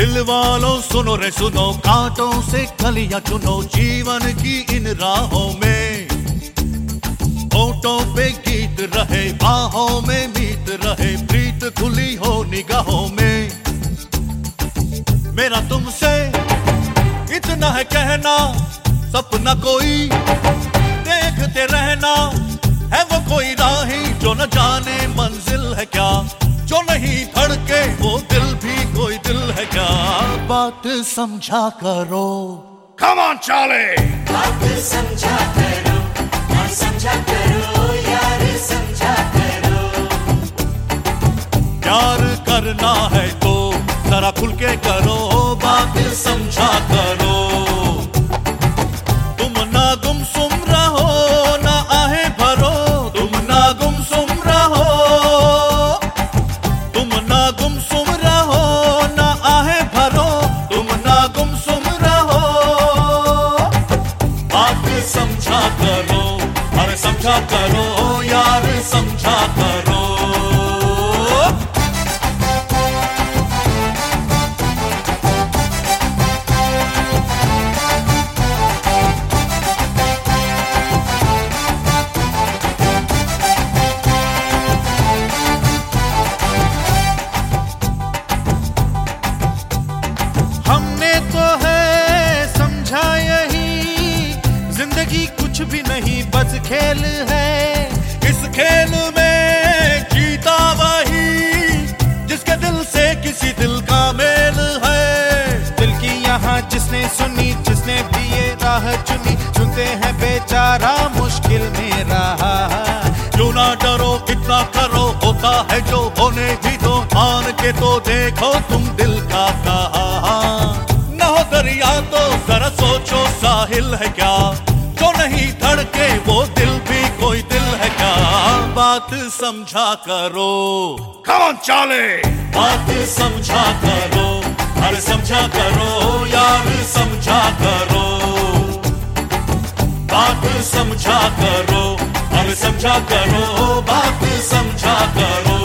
दिल वालों सुनो रे सुनो, कांटों से कलियां चुनो जीवन की इन राहों में। होठों पे गीत रहे, बाहों में मीत रहे, प्रीत खुली हो निगाहों में। मेरा तुमसे इतना है कहना, सपना कोई देखते रहना। है वो कोई राही जो न जाने मंजिल है क्या, जो नहीं धड़के वो दिल भी कोई दिल है क्या। बात समझा करो, Come on, Charlie! बात समझा करो और समझा करो यार, समझा करो। प्यार करना है तो जरा खुल के करो, बात समझा करो। तुम ना गुमसुम रहो ना आहे भरो, तुम ना गुमसुम रहो, तुम ना गुमसुम रहो ना आहे भरो, तुम ना गुमसुम रहो। बात समझा करो, अरे समझा करो यार, समझा करो। हमने तो है समझा यही, जिंदगी कुछ भी नहीं बस खेल है। इस खेल में जीता वही जिसके दिल से किसी दिल का मेल है। दिल की यहाँ जिसने सुनी, जिसने भी ये राह चुनी, सुनते हैं बेचारा मुश्किल में रहा। क्यों ना डरो, कितना करो, होता है जो होने भी दो। मान के तो देखो तुम दिल का कहा। न हो दरिया तो जरा सोचो साहिल है क्या, जो नहीं धड़के वो दिल भी कोई दिल है क्या। बात समझा करो, Come on, Charlie! बात समझा करो, अरे समझा करो यार, समझा करो। बात समझा करो, अरे समझा करो, बात समझा करो।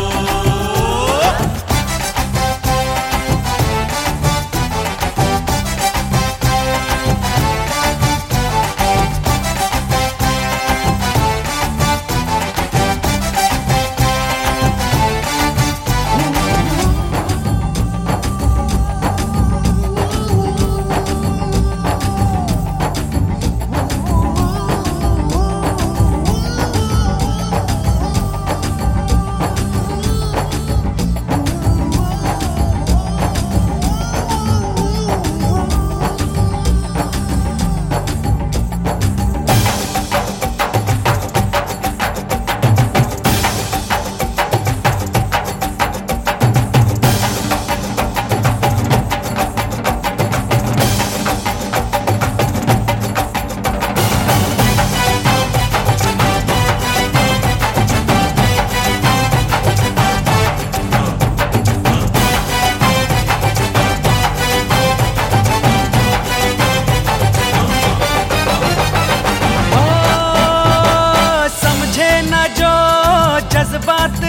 बात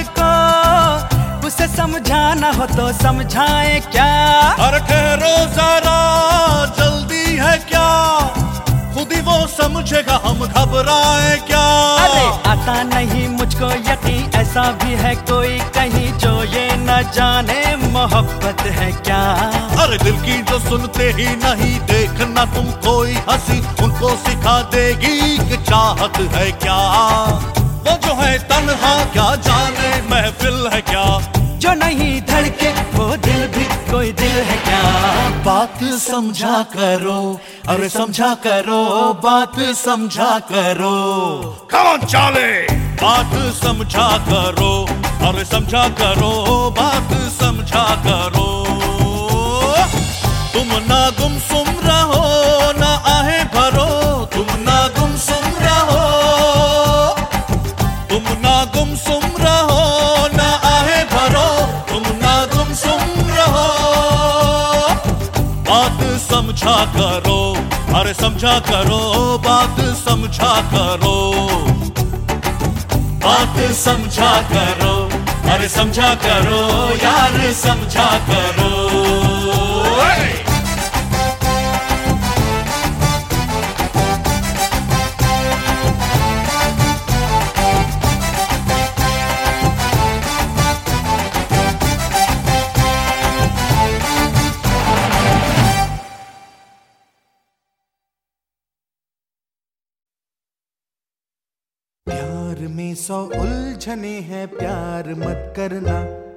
को उसे समझाना हो तो समझाए क्या। अरे ठहरो जरा, जल्दी है क्या, खुद ही वो समझेगा, हम घबराए क्या। अरे आता नहीं मुझको यकीन, ऐसा भी है कोई कहीं जो ये न जाने मोहब्बत है क्या। अरे दिल की जो सुनते ही नहीं, देखना तुम कोई हंसी उनको सिखा देगी कि चाहत है क्या। वो जो है तन्हा क्या जाने महफिल है क्या, जो नहीं धड़के वो दिल भी कोई दिल है क्या। बात समझा करो, अरे समझा करो, बात समझा करो। Come on, Charlie! बात समझा करो, अरे समझा करो, बात समझा करो। तुम ना गुमसुम रहो ना आहे भरो, तुम ना गुमसुम रहो, तुम ना गुमसुम रहो ना आहे भरो, तुम ना गुमसुम रहो। बात समझा करो, अरे समझा करो, बात समझा करो। बात समझा करो, अरे समझा करो यार, समझा करो। में 100 उलझने हैं, प्यार मत करना।